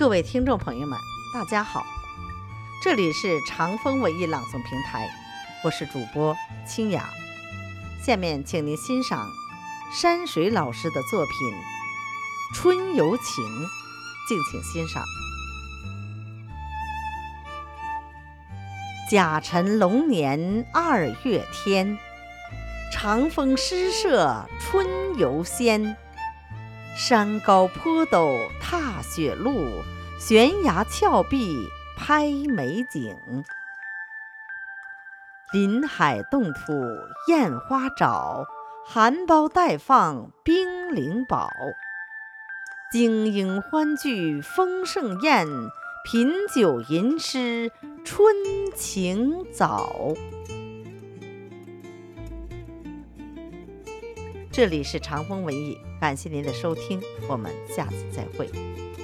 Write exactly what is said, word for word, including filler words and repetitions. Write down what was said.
各位听众朋友们，大家好，这里是长风文艺朗诵平台，我是主播清雅。下面请您欣赏山水老师的作品《春游情》，敬请欣赏。甲辰龙年二月天，长风诗社春游仙。山高坡陡踏雪路，悬崖峭壁拍美景。临海冻土雁花沼，含苞待放冰凌宝。精英欢聚丰盛宴，品酒吟诗春情早。这里是长风文艺，感谢您的收听，我们下次再会。